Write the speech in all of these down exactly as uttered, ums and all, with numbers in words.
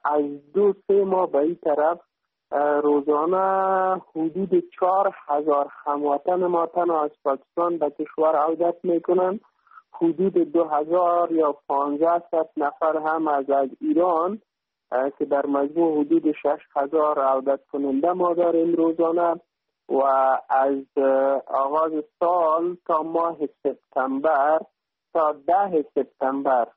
از دو سه ماه به این طرف روزانه حدود چهار هزار هموطن ما تنها از پاکستان به کشور عودت میکنن. حدود دو هزار یا پانزده نفر هم از از ایران که در مجموع حدود شش هزار عودت کننده ما داریم روزانه. و از آغاز سال تا ماه سپتامبر تا ده سپتامبر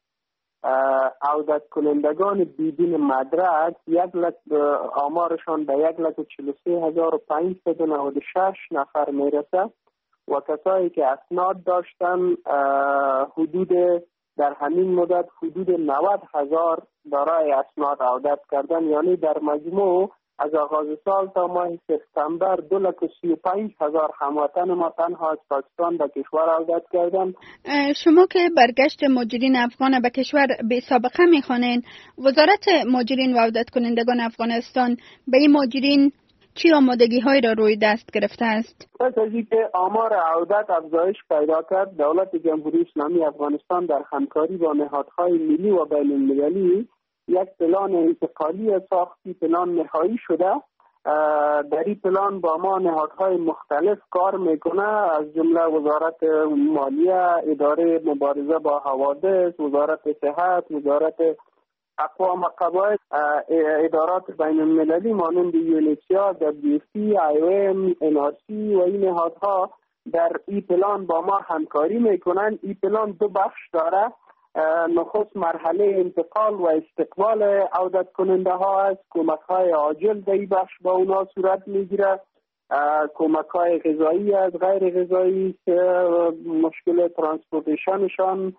عودت کنندگان بدون مدرک یک لک آمارشان به یک لک و چهل و سه هزار و پانصد و نود و شش نفر میرسه و کسایی که اسناد داشتن حدود در همین مدت حدود نود هزار برای اسناد عودت کردن. یعنی در مجموع از آغاز سال تا ماه سپتامبر دو لک و سی و پنج هزار هموطن ما تنها از پاکستان به کشور عودت کردن. شما که برگشت مهاجرین افغان به کشور به سابقه میخوانین، وزارت مهاجرین و عودت کنندگان افغانستان به این مهاجرین چی آمادگی های را روی دست گرفته است؟ پس از اینکه آمار عودت افزایش پیدا کرد، دولت جمهوری اسلامی افغانستان در همکاری با نهادهای ملی و بین المللی یک پلان انتقالی ساختی، پلان نهایی شده. در این پلان با ما نهادهای مختلف کار میکنه، از جمله وزارت مالیه، اداره مبارزه با حوادث، وزارت صحت، وزارت اقوام قبایل، ادارات بین المللی مانند یونیسیا، دبلیو سی، آی او ام، ان آر سی و این نهادها در این پلان با ما همکاری میکنن. این پلان دو بخش داره. نخست مرحله انتقال و استقبال عودت کننده ها است. کمک های عاجل در این بخش با اونا صورت میگیره. کمک های غذایی از غیر غذایی که مشکل ترانسپورتیشنشان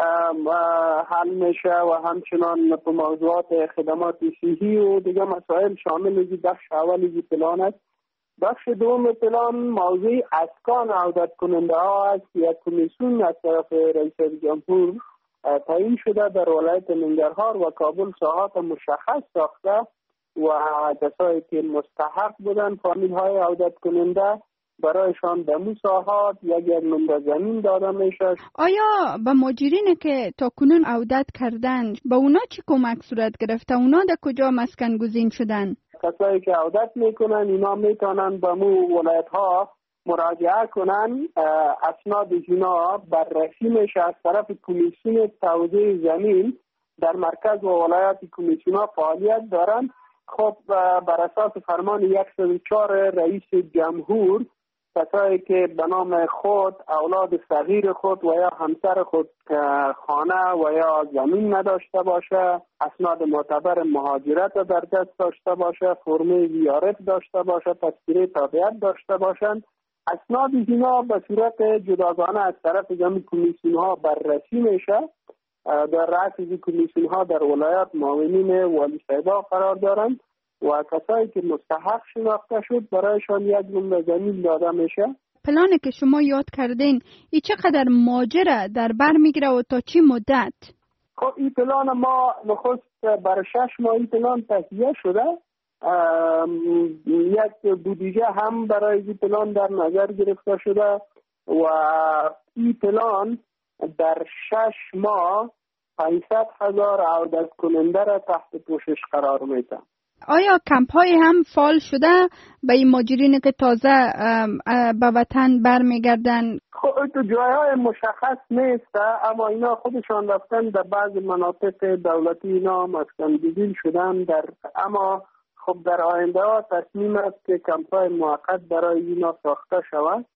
حل میشه و همچنان په موضوعات خدمات صحی و دیگه مسائل شامل این بخش اولی پلان است. بخش دوم پلان موضوع اسکان عودت کننده ها است. یک کمیسیون از طرف رئیس جمهور تعیین شده در ولایت ننگرهار و کابل ساحات مشخص ساخته و کسایی که مستحق بودن فامیل های عودت کننده برایشان به مو ساحات یک یک نمره زمین داده میشه. آیا به مهاجرین که تا کنون عودت کردن به اونا چی کمک صورت گرفته؟ اونا در کجا مسکن گزین شدن؟ کسایی که عودت میکنن اینا میتونن به مو ولایت ها مراجعه کنن. اسناد اینا بررسی میشه از طرف کمیسیون توزیع زمین. در مرکز و ولایت کمیسیون ها فعالیت دارن. خب بر اساس فرمان صد و چهار رئیس جمهور، کسایی که به نام خود، اولاد صغیر خود و یا همسر خود خانه و یا زمین نداشته باشه، اسناد معتبر مهاجرت در دست داشته باشه، فرم زیارت داشته باشه، تذکره تابعیت داشته باشند، اسناد اینا به صورت جداگانه از طرف جمعی کمیسیون ها بررسی میشه. در رأس این کمیسیون ها در ولایت معاونین والی صاحبا قرار دارند و کسایی که مستحق شناخته شد برایشان یک نمره زمین داده میشه. پلانی که شما یاد کردین ای چقدر ماجره در بر میگیره و تا چی مدت؟ خب این پلان ما نخست برای شش ماه این پلان تهیه شده. یک بودجه هم برای این پلان در نظر گرفته شده و این پلان در شش ماه پانصد هزار عودت کننده را تحت پوشش قرار میده. آیا کمپ های هم فعال شده به این مهاجرین که تازه به وطن برمیگردن؟ خب تو جایهای مشخص نیست، اما اینا خودشان رفتن در بعض مناطق دولتی اینا مسکن گزین شدن در اما خب در آینده ها تصمیم است که کمپ های موقت برای اینا ساخته شود